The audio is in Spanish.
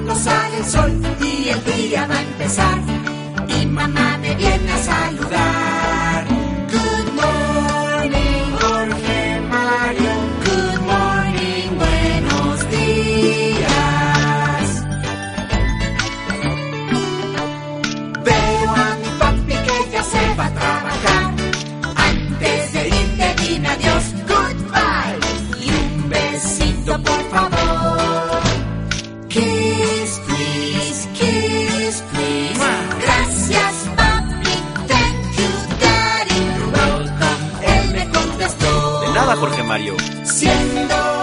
pronto sale el sol y el día va a empezar. Y mamá me viene a saludar. Good morning, Jorge Mario. Good morning, buenos días. Veo a mi papi que ya se va a trabajar. Antes de irte dime adiós, goodbye. Y un besito por favor. Kiss, please, kiss, please. Gracias, papi, thank you, daddy. You're welcome, él me contestó. De nada, Jorge Mario. Siendo